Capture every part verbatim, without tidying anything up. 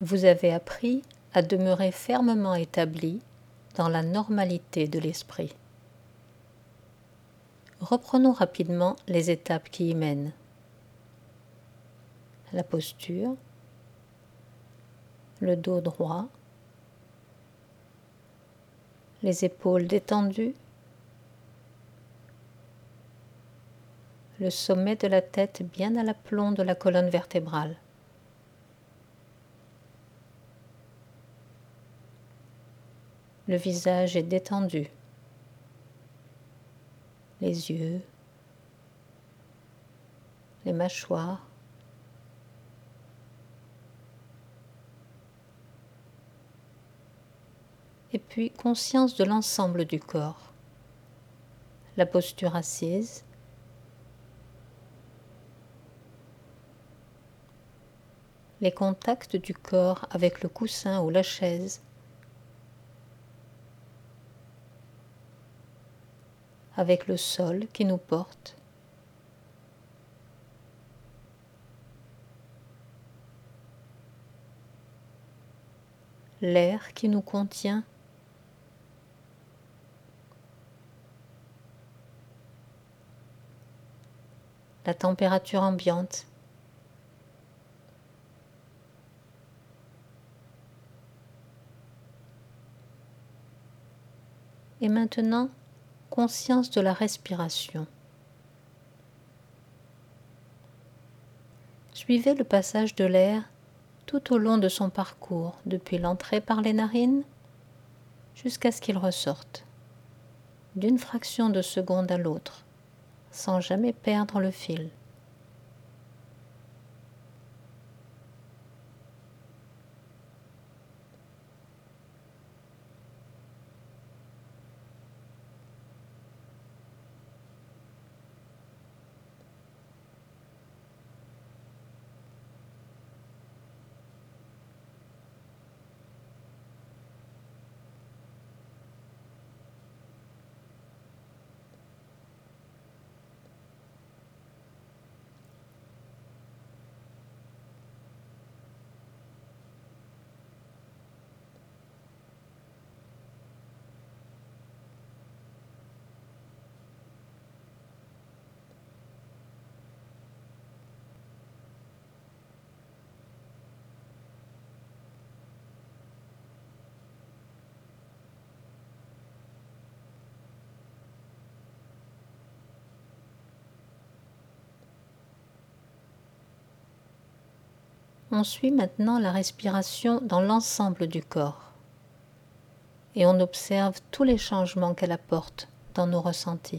Vous avez appris à demeurer fermement établi dans la normalité de l'esprit. Reprenons rapidement les étapes qui y mènent. La posture, le dos droit, les épaules détendues, le sommet de la tête bien à l'aplomb de la colonne vertébrale. Le visage est détendu, les yeux, les mâchoires, et puis conscience de l'ensemble du corps. La posture assise, les contacts du corps avec le coussin ou la chaise, avec le sol qui nous porte, l'air qui nous contient, la température ambiante. Et maintenant, conscience de la respiration. Suivez le passage de l'air tout au long de son parcours, depuis l'entrée par les narines jusqu'à ce qu'il ressorte, d'une fraction de seconde à l'autre, sans jamais perdre le fil. On suit maintenant la respiration dans l'ensemble du corps et on observe tous les changements qu'elle apporte dans nos ressentis.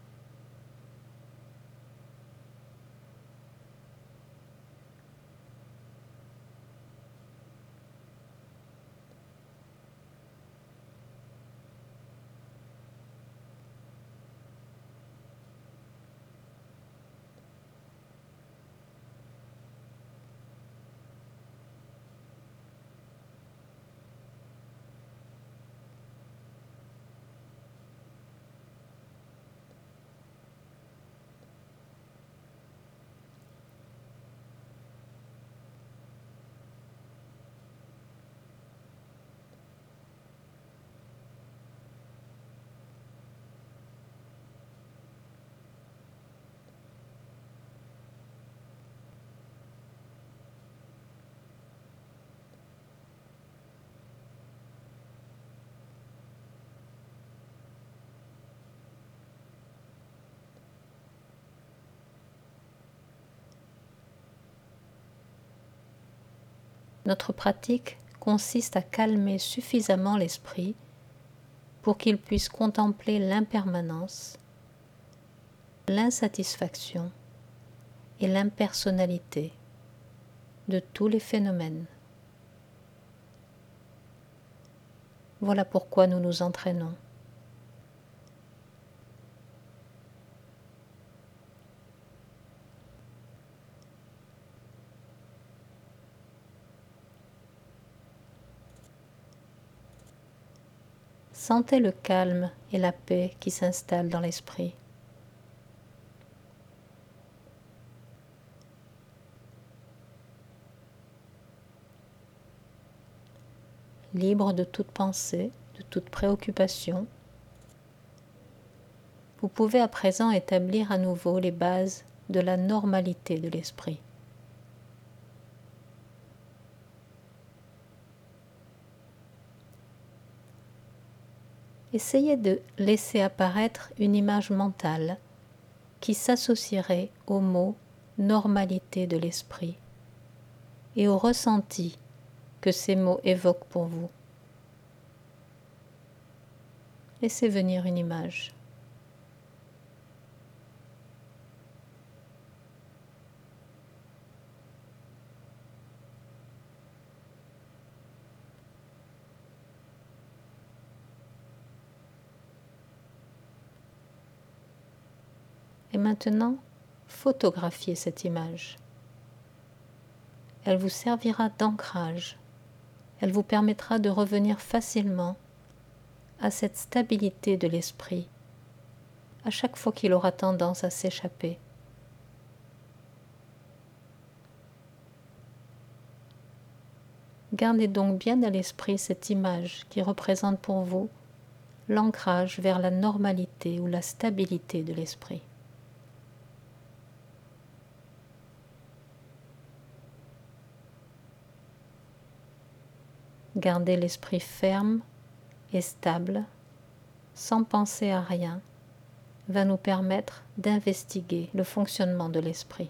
Notre pratique consiste à calmer suffisamment l'esprit pour qu'il puisse contempler l'impermanence, l'insatisfaction et l'impersonnalité de tous les phénomènes. Voilà pourquoi nous nous entraînons. Sentez le calme et la paix qui s'installent dans l'esprit. libre de toute pensée, de toute préoccupation. Vous pouvez à présent établir à nouveau les bases de la normalité de l'esprit. Essayez de laisser apparaître une image mentale qui s'associerait au mot « normalité de l'esprit » et au ressenti que ces mots évoquent pour vous. Laissez venir une image. Et maintenant, photographiez cette image. Elle vous servira d'ancrage. Elle vous permettra de revenir facilement à cette stabilité de l'esprit à chaque fois qu'il aura tendance à s'échapper. Gardez donc bien à l'esprit cette image qui représente pour vous l'ancrage vers la normalité ou la stabilité de l'esprit. Garder l'esprit ferme et stable, sans penser à rien, va nous permettre d'investiguer le fonctionnement de l'esprit.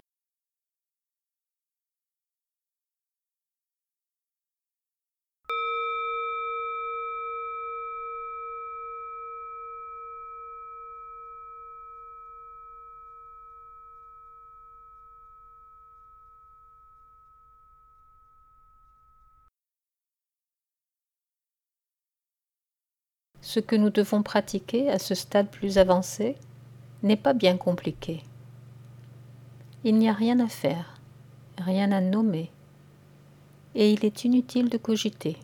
Ce que nous devons pratiquer à ce stade plus avancé n'est pas bien compliqué. Il n'y a rien à faire, rien à nommer, et il est inutile de cogiter.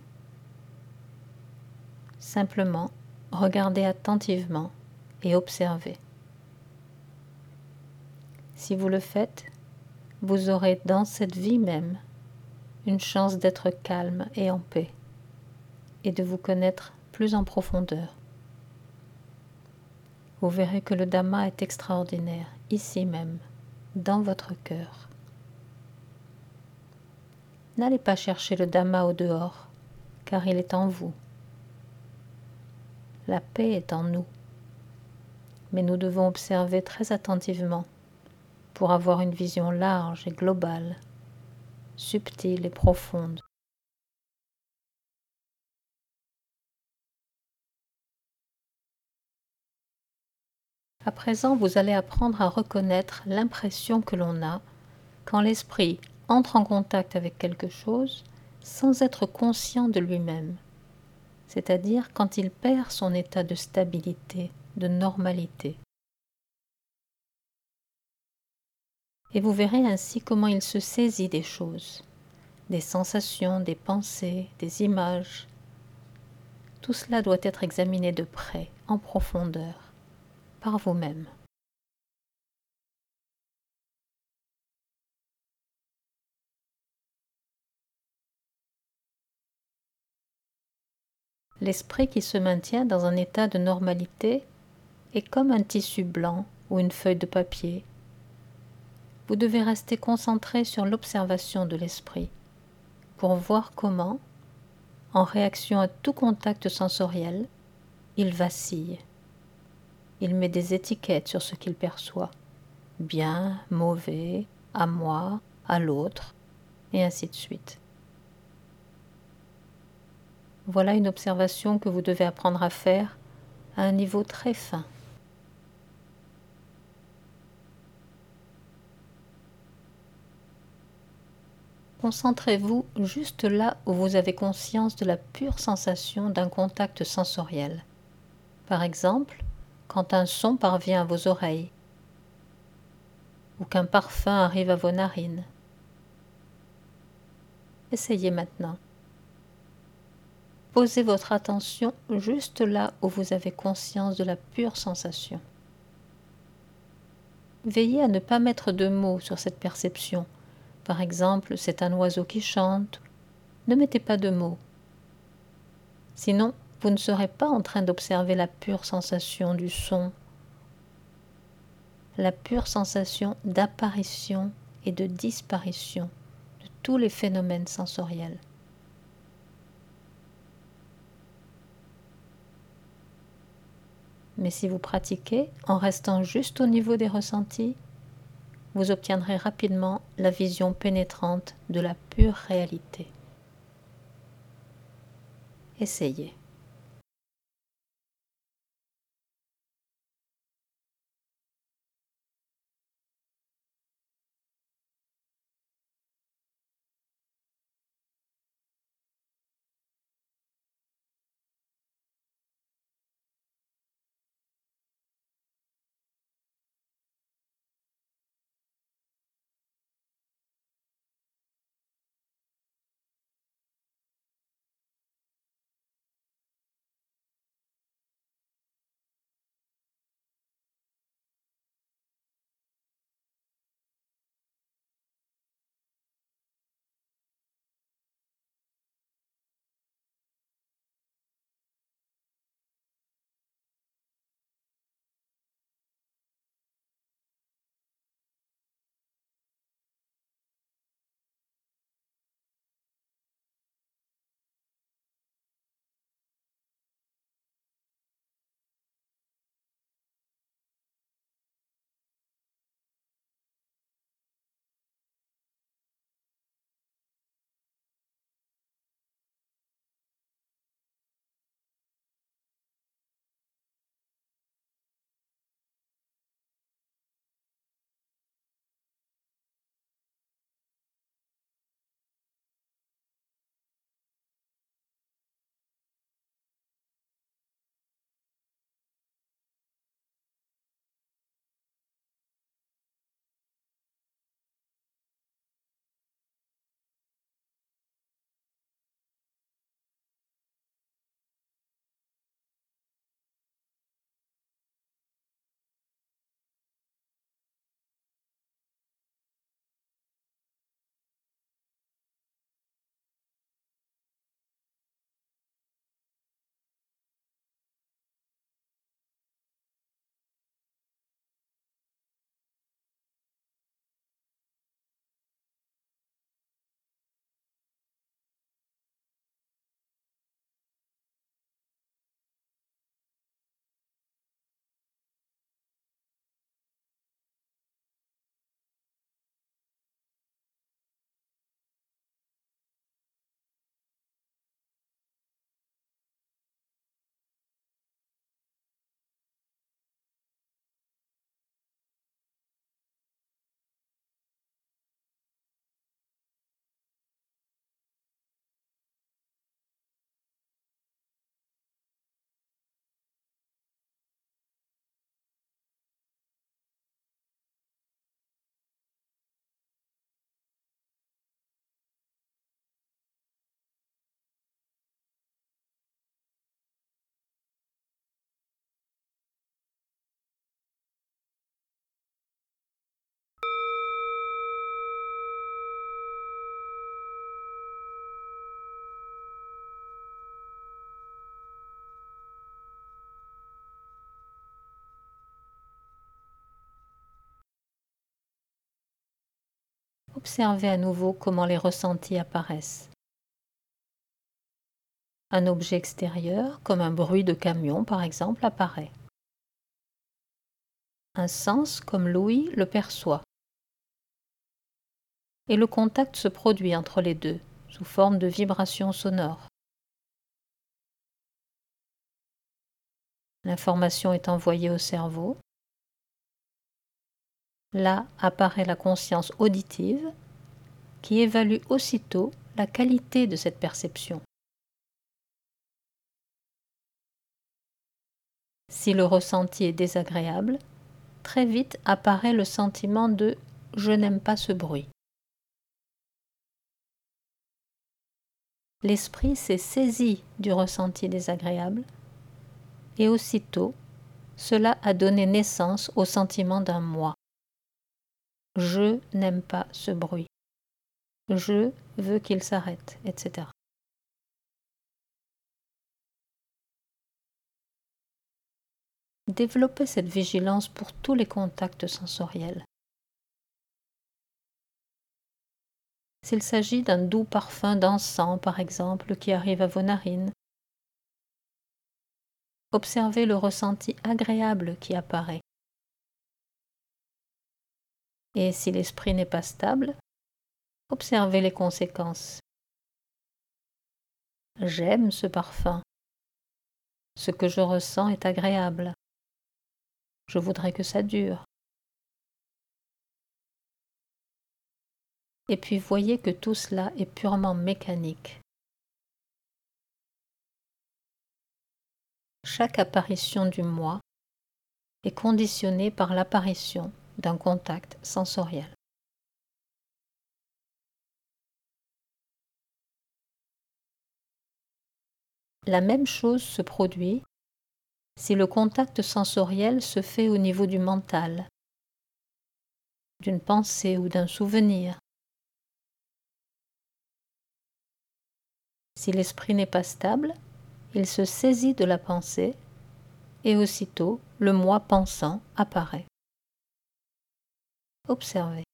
Simplement, regardez attentivement et observez. Si vous le faites, vous aurez dans cette vie même une chance d'être calme et en paix, et de vous connaître plus en profondeur. Vous verrez que le Dhamma est extraordinaire, ici même, dans votre cœur. N'allez pas chercher le Dhamma au dehors, car il est en vous. La paix est en nous, mais nous devons observer très attentivement pour avoir une vision large et globale, subtile et profonde. À présent, vous allez apprendre à reconnaître l'impression que l'on a quand l'esprit entre en contact avec quelque chose sans être conscient de lui-même, c'est-à-dire quand il perd son état de stabilité, de normalité. Et vous verrez ainsi comment il se saisit des choses, des sensations, des pensées, des images. Tout cela doit être examiné de près, en profondeur, par vous-même. L'esprit qui se maintient dans un état de normalité est comme un tissu blanc ou une feuille de papier. Vous devez rester concentré sur l'observation de l'esprit pour voir comment, en réaction à tout contact sensoriel, il vacille. Il met des étiquettes sur ce qu'il perçoit, bien, mauvais, à moi, à l'autre, et ainsi de suite. Voilà une observation que vous devez apprendre à faire à un niveau très fin. Concentrez-vous juste là où vous avez conscience de la pure sensation d'un contact sensoriel. Par exemple, quand un son parvient à vos oreilles ou qu'un parfum arrive à vos narines. Essayez maintenant. Posez votre attention juste là où vous avez conscience de la pure sensation. Veillez à ne pas mettre de mots sur cette perception. Par exemple, c'est un oiseau qui chante. Ne mettez pas de mots. Sinon, vous ne serez pas en train d'observer la pure sensation du son, la pure sensation d'apparition et de disparition de tous les phénomènes sensoriels. Mais si vous pratiquez en restant juste au niveau des ressentis, vous obtiendrez rapidement la vision pénétrante de la pure réalité. Essayez. Observez à nouveau comment les ressentis apparaissent. Un objet extérieur, comme un bruit de camion par exemple, apparaît. Un sens, comme l'ouïe, le perçoit. Et le contact se produit entre les deux, sous forme de vibrations sonores. L'information est envoyée au cerveau. Là apparaît la conscience auditive qui évalue aussitôt la qualité de cette perception. Si le ressenti est désagréable, très vite apparaît le sentiment de « je n'aime pas ce bruit ». L'esprit s'est saisi du ressenti désagréable et aussitôt, cela a donné naissance au sentiment d'un moi. Je n'aime pas ce bruit. Je veux qu'il s'arrête, et cetera. développez cette vigilance pour tous les contacts sensoriels. S'il s'agit d'un doux parfum d'encens, par exemple, qui arrive à vos narines, observez le ressenti agréable qui apparaît. Et si l'esprit n'est pas stable, observez les conséquences. J'aime ce parfum. Ce que je ressens est agréable. Je voudrais que ça dure. Et puis voyez que tout cela est purement mécanique. Chaque apparition du moi est conditionnée par l'apparition d'un contact sensoriel. La même chose se produit si le contact sensoriel se fait au niveau du mental, d'une pensée ou d'un souvenir. Si l'esprit n'est pas stable, il se saisit de la pensée et aussitôt le moi pensant apparaît. Observez.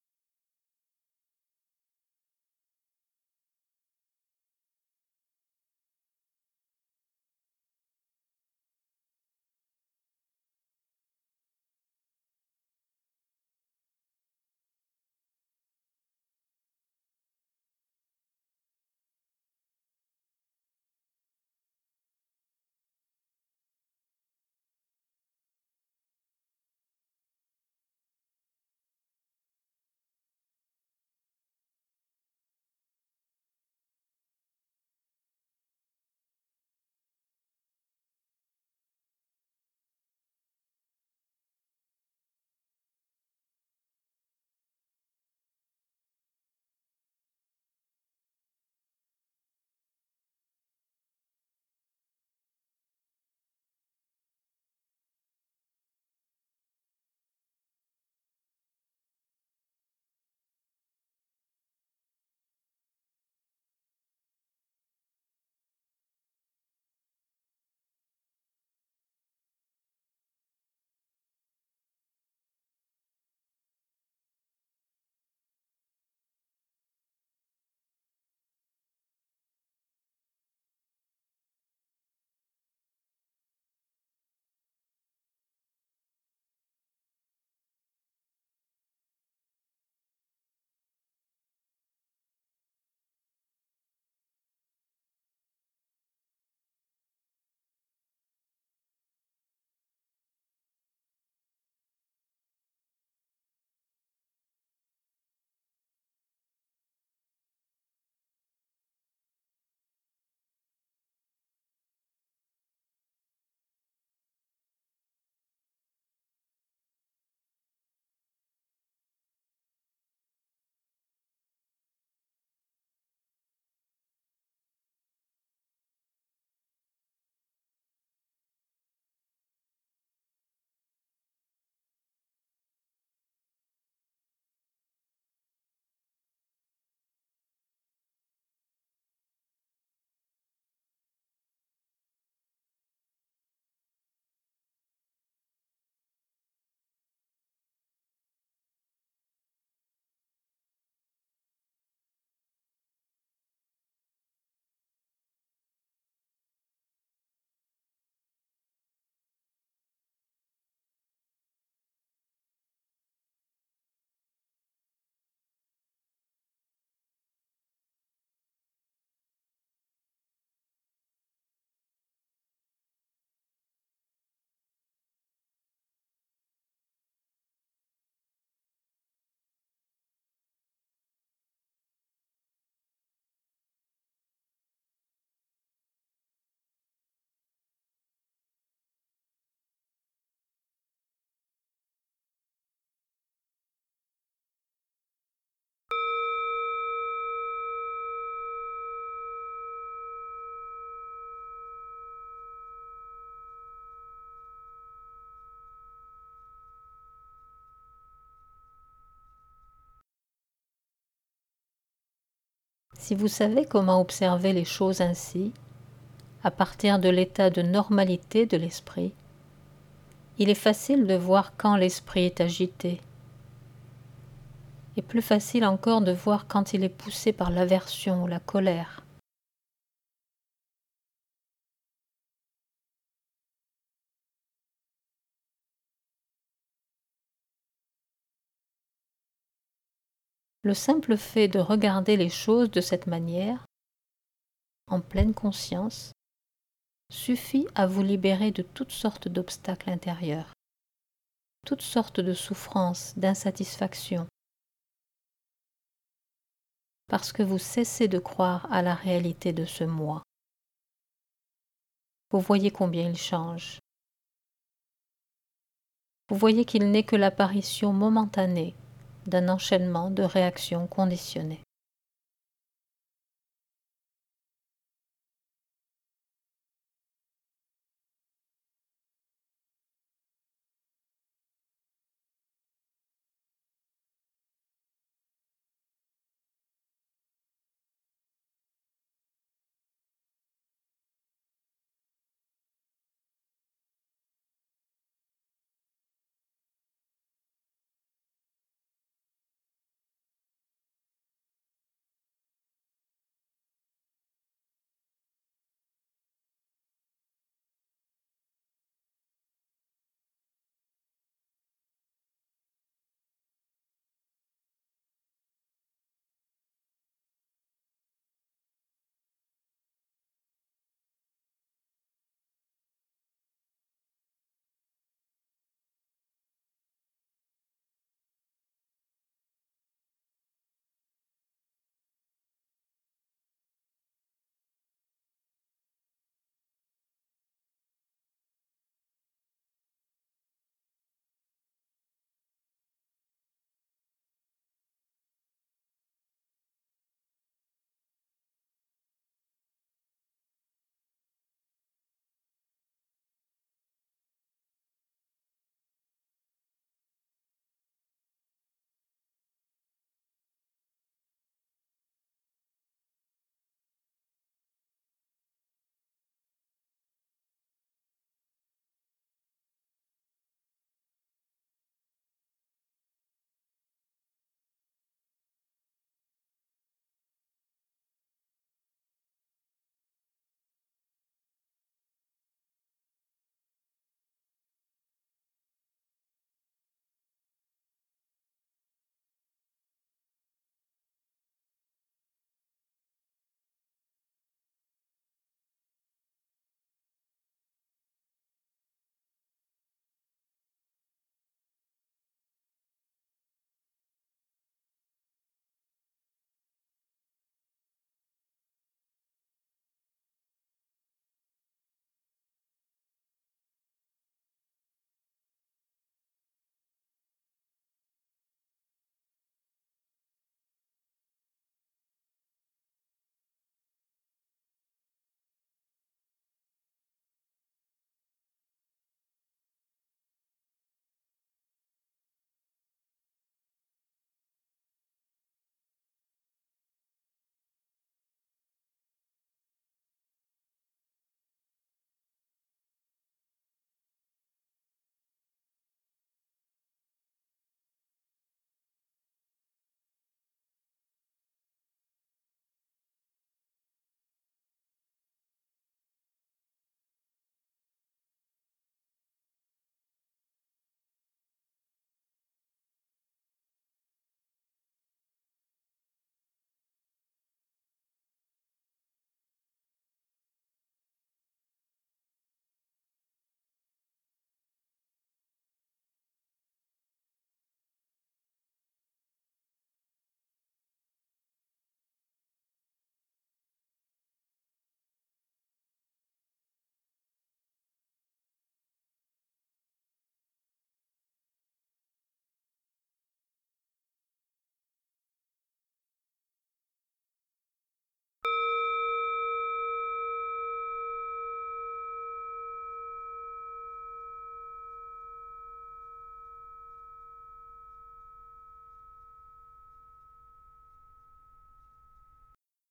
Si vous savez comment observer les choses ainsi, à partir de l'état de normalité de l'esprit, Il est facile de voir quand l'esprit est agité, et plus facile encore de voir quand il est poussé par l'aversion ou la colère. Le simple fait de regarder les choses de cette manière, en pleine conscience, suffit à vous libérer de toutes sortes d'obstacles intérieurs, toutes sortes de souffrances, d'insatisfactions, parce que vous cessez de croire à la réalité de ce moi. Vous voyez combien il change. Vous voyez qu'il n'est que l'apparition momentanée d'un enchaînement de réactions conditionnées.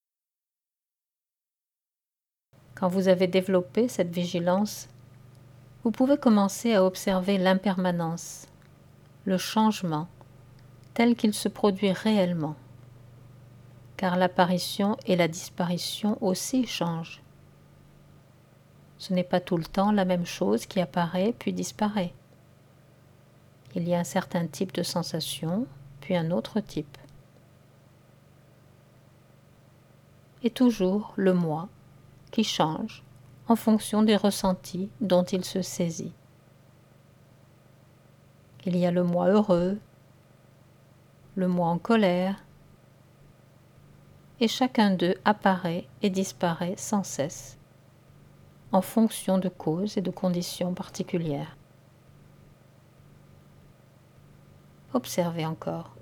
Quand vous avez développé cette vigilance, Vous pouvez commencer à observer l'impermanence, le changement, tel qu'il se produit réellement, car l'apparition et la disparition aussi changent. Ce n'est pas tout le temps la même chose qui apparaît puis disparaît. Il y a un certain type de sensation, puis un autre type. Et toujours le moi qui change en fonction des ressentis dont il se saisit. Il y a le moi heureux, le moi en colère, et chacun d'eux apparaît et disparaît sans cesse, en fonction de causes et de conditions particulières. Observez encore.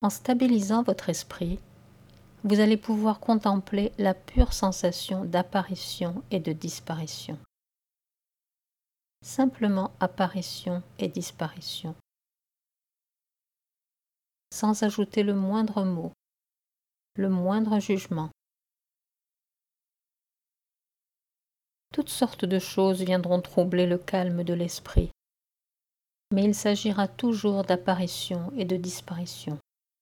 En stabilisant votre esprit, vous allez pouvoir contempler la pure sensation d'apparition et de disparition. Simplement apparition et disparition, sans ajouter le moindre mot, le moindre jugement. Toutes sortes de choses viendront troubler le calme de l'esprit, mais il s'agira toujours d'apparition et de disparition.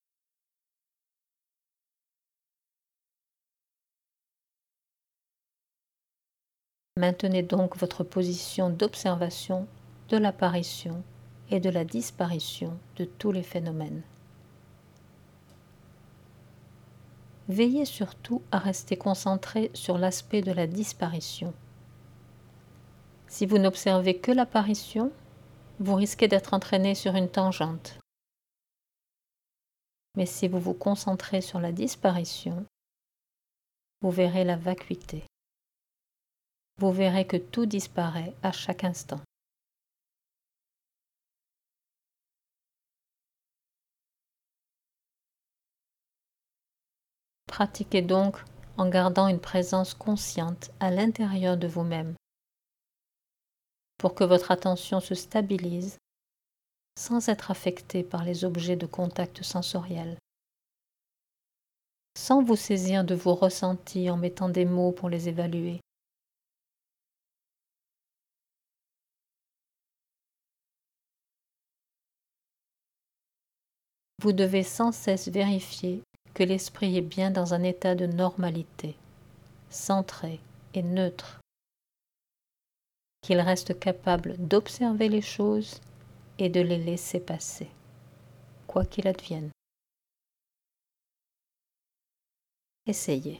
Maintenez donc votre position d'observation de l'apparition et de la disparition de tous les phénomènes. Veillez surtout à rester concentré sur l'aspect de la disparition. Si vous n'observez que l'apparition, vous risquez d'être entraîné sur une tangente. Mais si vous vous concentrez sur la disparition, vous verrez la vacuité. Vous verrez que tout disparaît à chaque instant. Pratiquez donc en gardant une présence consciente à l'intérieur de vous-même pour que votre attention se stabilise sans être affectée par les objets de contact sensoriel, sans vous saisir de vos ressentis en mettant des mots pour les évaluer. Vous devez sans cesse vérifier que l'esprit est bien dans un état de normalité, centré et neutre, qu'il reste capable d'observer les choses et de les laisser passer, quoi qu'il advienne. Essayez.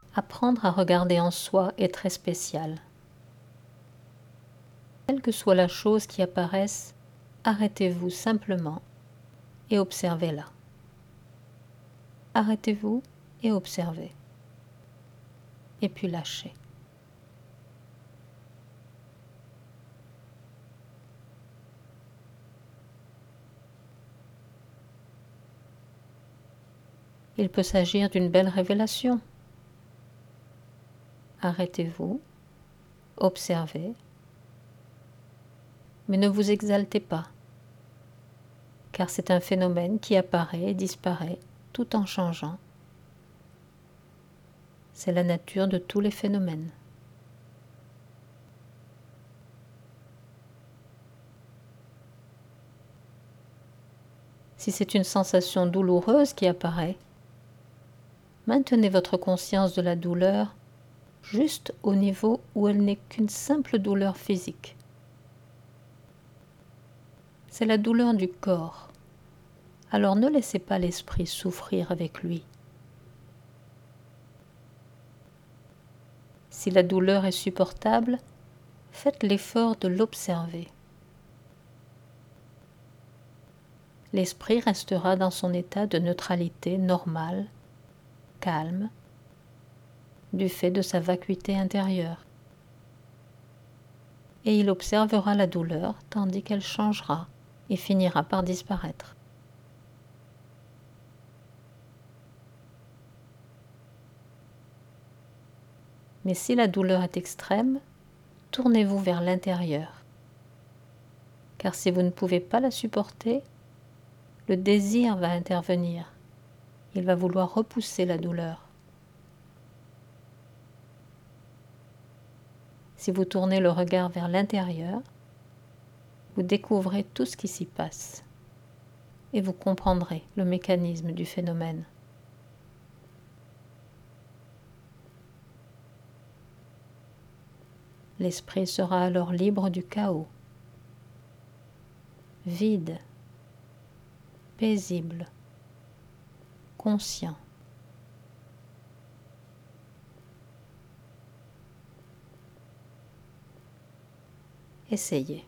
Apprendre à regarder en soi est très spécial. Quelle que soit la chose qui apparaisse, arrêtez-vous simplement et observez-la. Arrêtez-vous et observez. Et puis lâchez. Il peut s'agir d'une belle révélation. Arrêtez-vous, observez, mais ne vous exaltez pas, car c'est un phénomène qui apparaît et disparaît tout en changeant. C'est la nature de tous les phénomènes. Si c'est une sensation douloureuse qui apparaît, maintenez votre conscience de la douleur juste au niveau où elle n'est qu'une simple douleur physique. C'est la douleur du corps. Alors ne laissez pas l'esprit souffrir avec lui. Si la douleur est supportable, faites l'effort de l'observer. L'esprit restera dans son état de neutralité normale, calme, du fait de sa vacuité intérieure. Et il observera la douleur tandis qu'elle changera et finira par disparaître. Mais si la douleur est extrême, tournez-vous vers l'intérieur. Car si vous ne pouvez pas la supporter, le désir va intervenir. Il va vouloir repousser la douleur. Si vous tournez le regard vers l'intérieur, vous découvrez tout ce qui s'y passe et vous comprendrez le mécanisme du phénomène. L'esprit sera alors libre du chaos, vide, paisible, conscient. Essayez.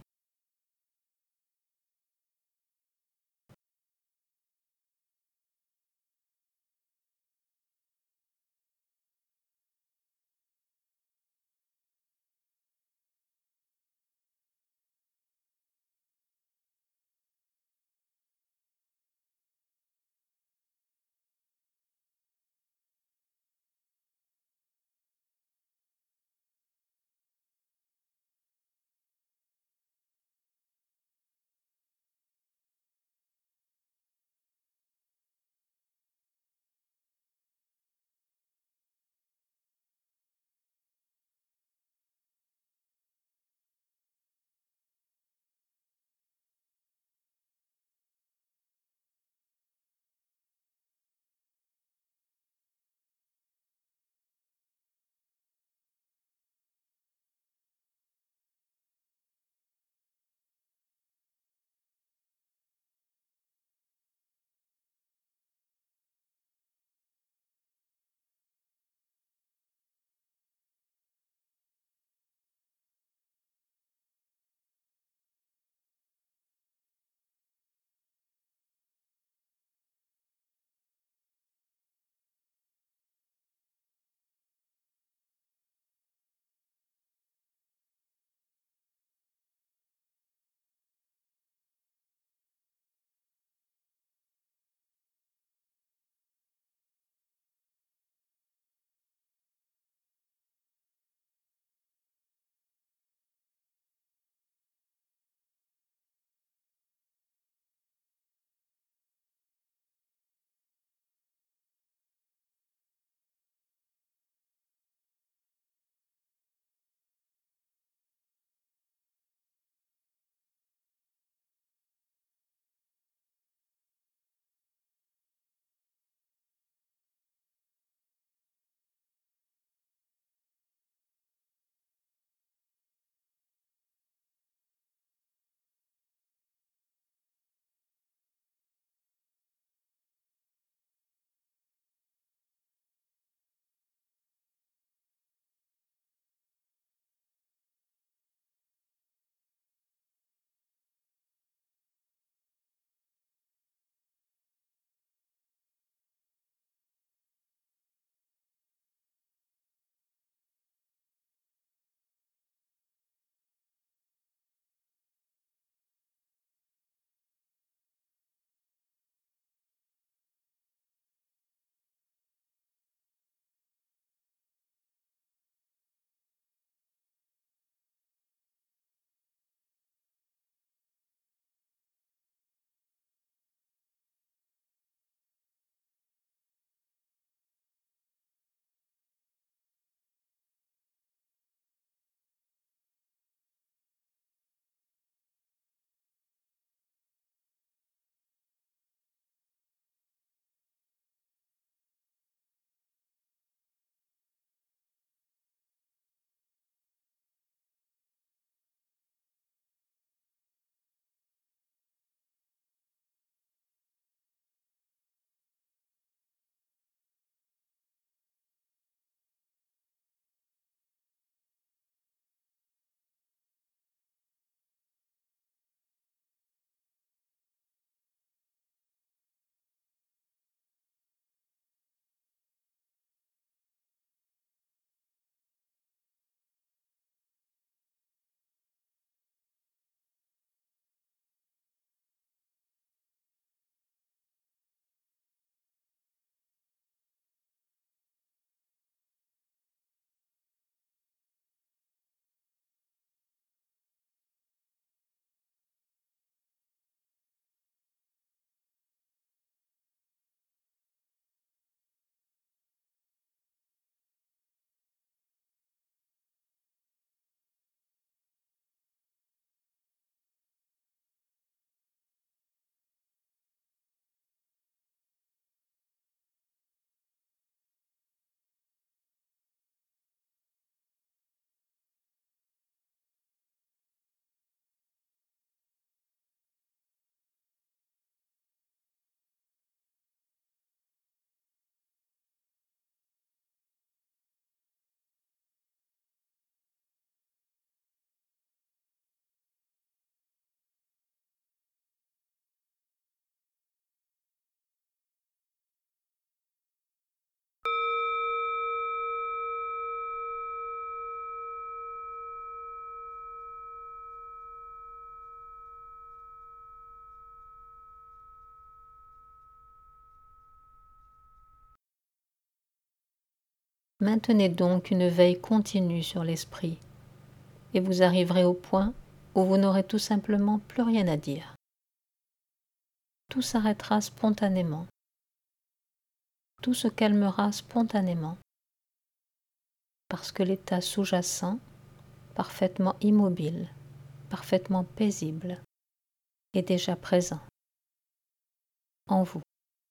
Maintenez donc une veille continue sur l'esprit et vous arriverez au point où vous n'aurez tout simplement plus rien à dire. Tout s'arrêtera spontanément. Tout se calmera spontanément parce que l'état sous-jacent, parfaitement immobile, parfaitement paisible, est déjà présent en vous.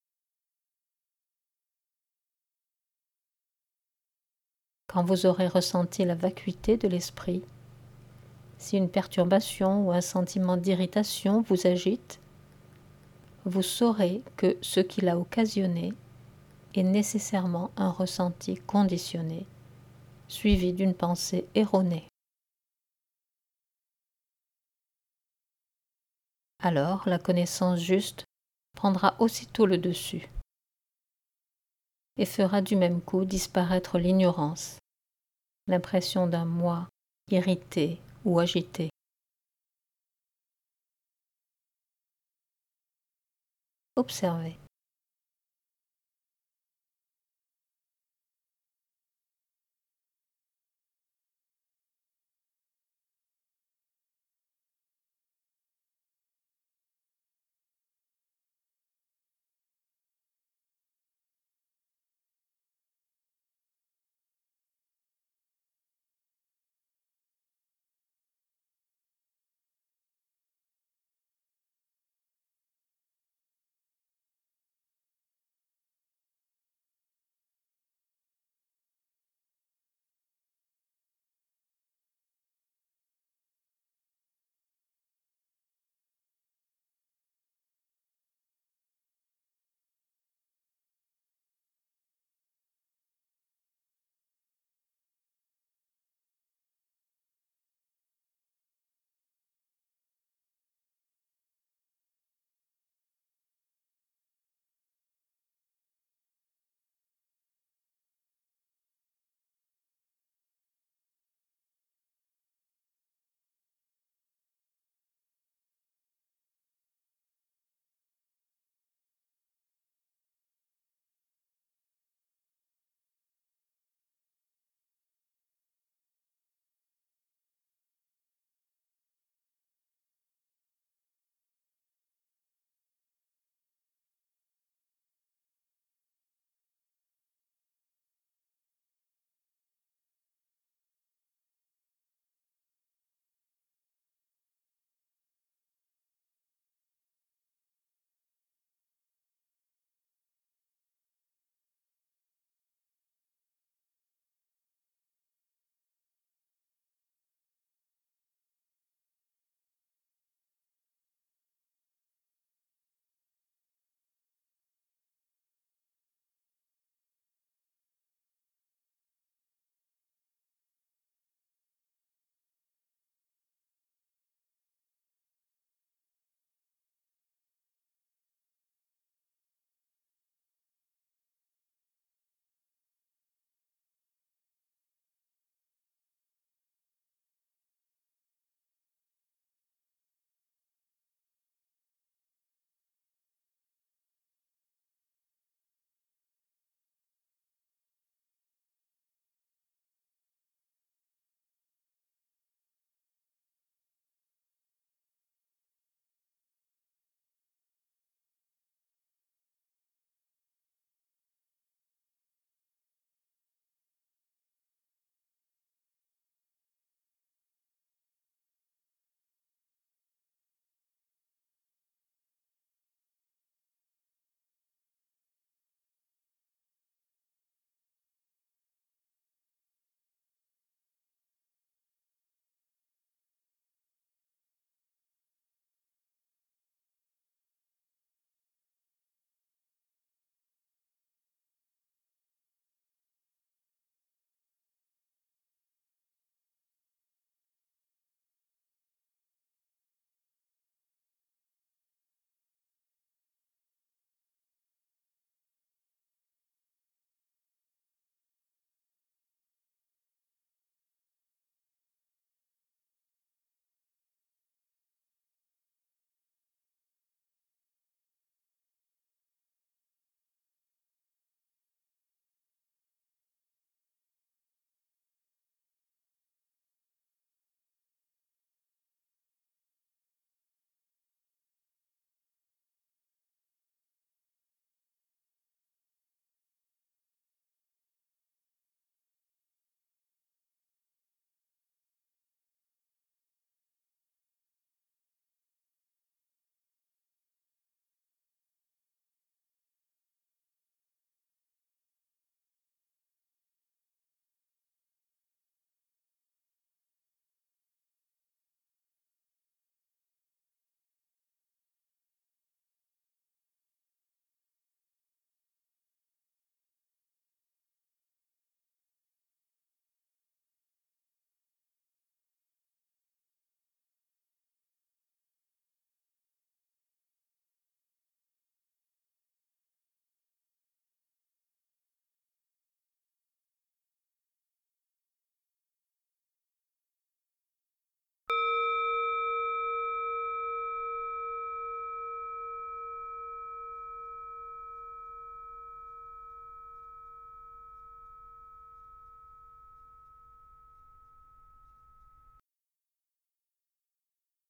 Quand vous aurez ressenti la vacuité de l'esprit, si une perturbation ou un sentiment d'irritation vous agite, vous saurez que ce qui l'a occasionné est nécessairement un ressenti conditionné, suivi d'une pensée erronée. Alors la connaissance juste prendra aussitôt le dessus et fera du même coup disparaître l'ignorance, l'impression d'un moi irrité ou agité. Observez.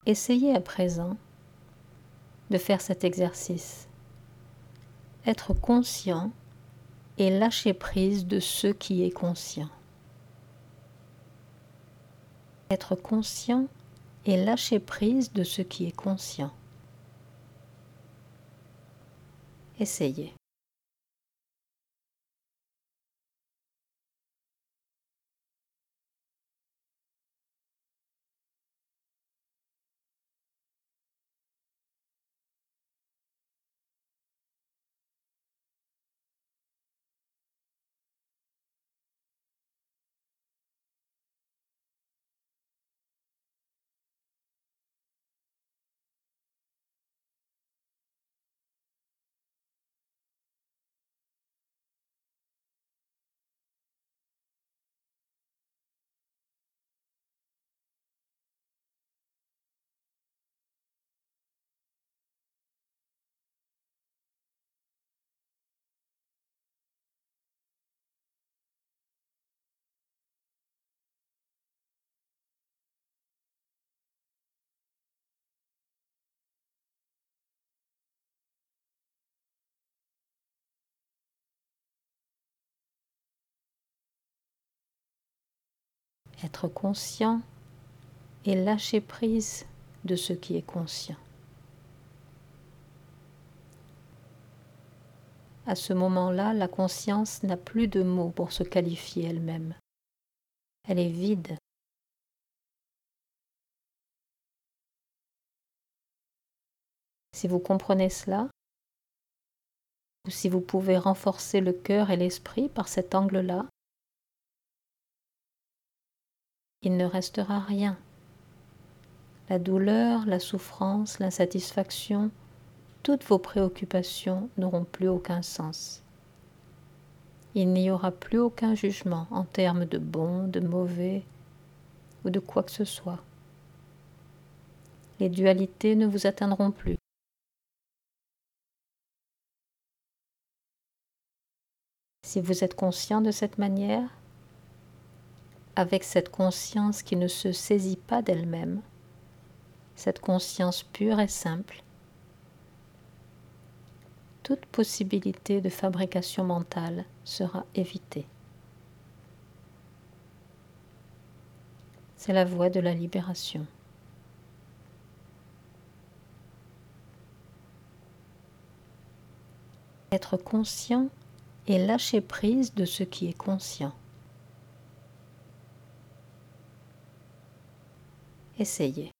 Essayez à présent de faire cet exercice. Être conscient et lâcher prise de ce qui est conscient. Être conscient et lâcher prise de ce qui est conscient. Essayez. Être conscient et lâcher prise de ce qui est conscient. À ce moment-là, la conscience n'a plus de mots pour se qualifier elle-même. Elle est vide. Si vous comprenez cela, ou si vous pouvez renforcer le cœur et l'esprit par cet angle-là, il ne restera rien. La douleur, la souffrance, l'insatisfaction, toutes vos préoccupations n'auront plus aucun sens. Il n'y aura plus aucun jugement en termes de bon, de mauvais ou de quoi que ce soit. Les dualités ne vous atteindront plus. Si vous êtes conscient de cette manière, avec cette conscience qui ne se saisit pas d'elle-même, cette conscience pure et simple, toute possibilité de fabrication mentale sera évitée. C'est la voie de la libération. Être conscient et lâcher prise de ce qui est conscient. Essayez.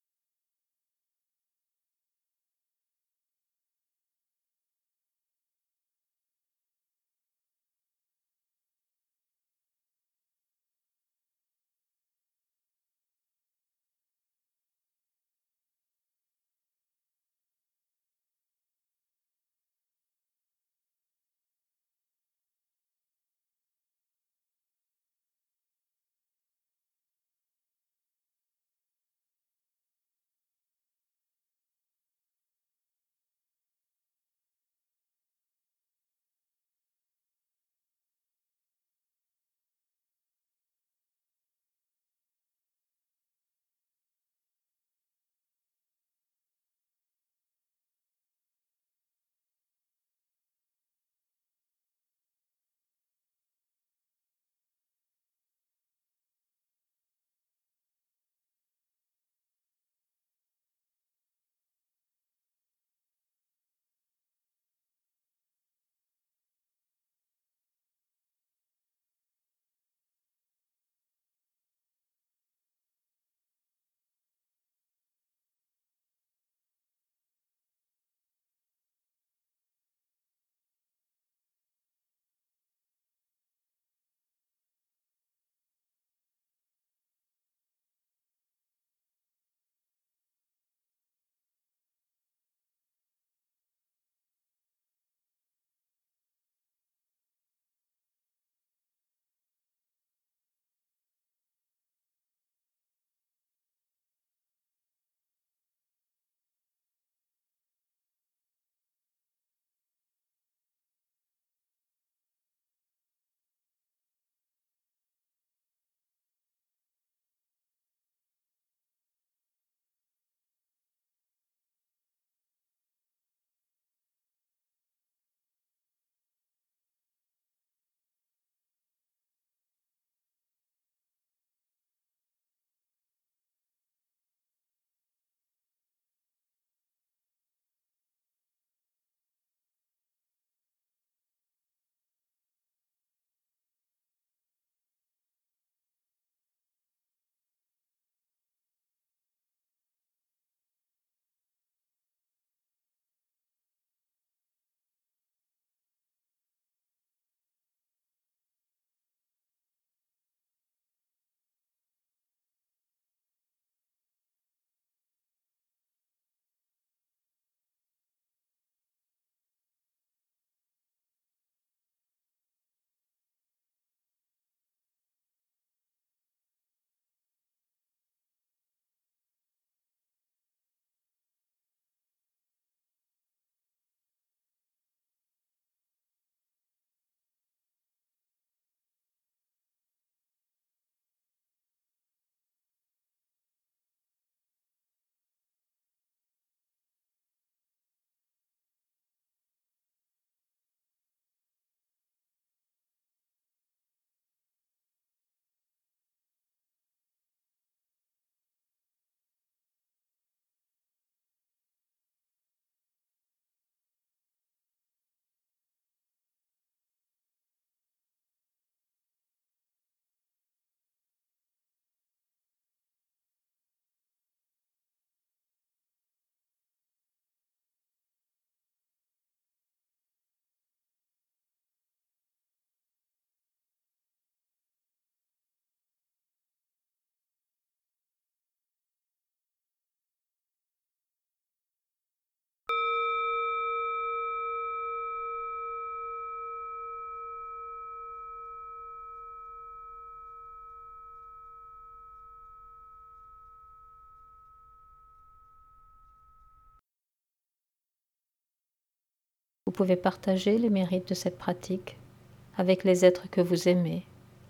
Vous pouvez partager les mérites de cette pratique avec les êtres que vous aimez,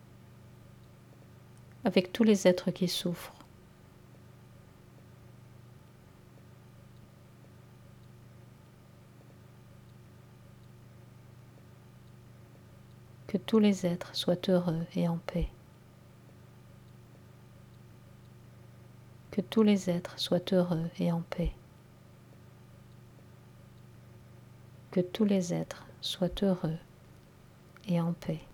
avec tous les êtres qui souffrent. Que tous les êtres soient heureux et en paix. Que tous les êtres soient heureux et en paix. Que tous les êtres soient heureux et en paix.